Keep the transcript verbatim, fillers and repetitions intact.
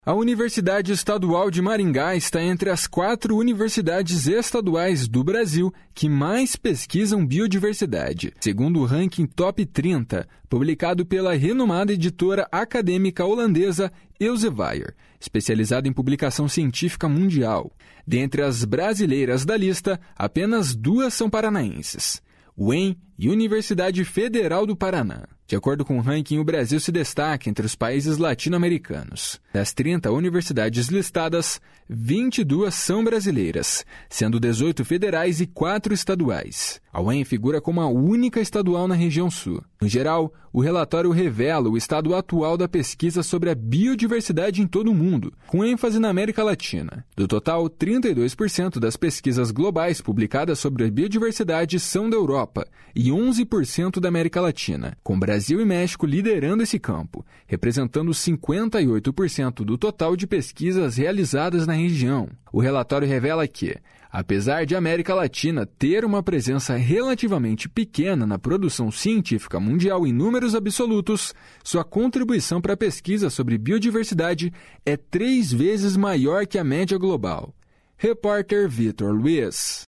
A Universidade Estadual de Maringá está entre as quatro universidades estaduais do Brasil que mais pesquisam biodiversidade, segundo o ranking Top trinta, publicado pela renomada editora acadêmica holandesa Elsevier, especializada em publicação científica mundial. Dentre as brasileiras da lista, apenas duas são paranaenses, U E M e Universidade Federal do Paraná. De acordo com o ranking, o Brasil se destaca entre os países latino-americanos. Das trinta universidades listadas, vinte e duas são brasileiras, sendo dezoito federais e quatro estaduais. A U E M figura como a única estadual na região sul. No geral, o relatório revela o estado atual da pesquisa sobre a biodiversidade em todo o mundo, com ênfase na América Latina. Do total, trinta e dois por cento das pesquisas globais publicadas sobre a biodiversidade são da Europa e onze por cento da América Latina, com Brasil Brasil e México liderando esse campo, representando cinquenta e oito por cento do total de pesquisas realizadas na região. O relatório revela que, apesar de a América Latina ter uma presença relativamente pequena na produção científica mundial em números absolutos, sua contribuição para a pesquisa sobre biodiversidade é três vezes maior que a média global. Repórter Vitor Luiz.